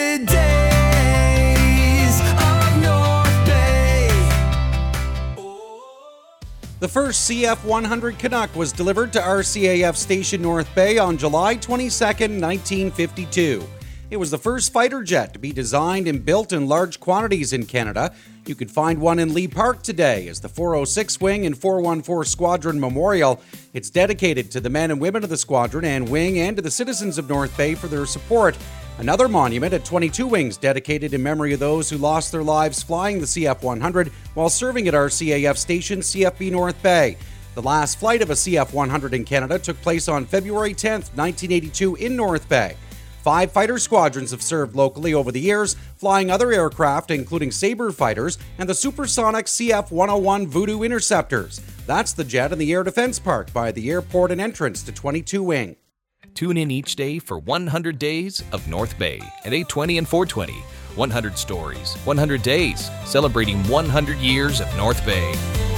100 days of North Bay. The first CF-100 Canuck was delivered to RCAF Station North Bay on July 22, 1952. It was the first fighter jet to be designed and built in large quantities in Canada. You can find one in Lee Park today as the 406 Wing and 414 Squadron Memorial. It's dedicated to the men and women of the squadron and wing and to the citizens of North Bay for their support. Another monument at 22 Wings dedicated in memory of those who lost their lives flying the CF-100 while serving at RCAF Station CFB North Bay. The last flight of a CF-100 in Canada took place on February 10, 1982 in North Bay. 5 fighter squadrons have served locally over the years, flying other aircraft including Sabre fighters and the supersonic CF-101 Voodoo Interceptors. That's the jet in the Air Defense Park by the airport and entrance to 22 Wing. Tune in each day for 100 Days of North Bay at 8:20 and 4:20. 100 stories, 100 days, celebrating 100 years of North Bay.